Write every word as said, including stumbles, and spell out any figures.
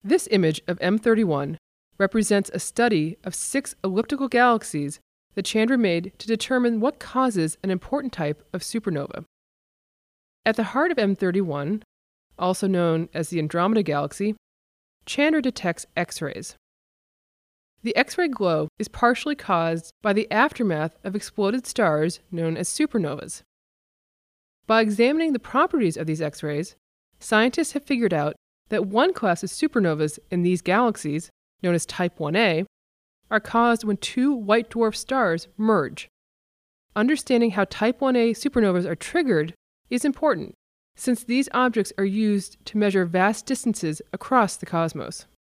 This image of M thirty-one represents a study of six elliptical galaxies that Chandra made to determine what causes an important type of supernova. At the heart of M thirty-one, also known as the Andromeda Galaxy, Chandra detects X-rays. The X-ray glow is partially caused by the aftermath of exploded stars known as supernovas. By examining the properties of these X-rays, scientists have figured out that one class of supernovas in these galaxies, known as Type one A, are caused when two white dwarf stars merge. Understanding how Type one A supernovas are triggered is important, since these objects are used to measure vast distances across the cosmos.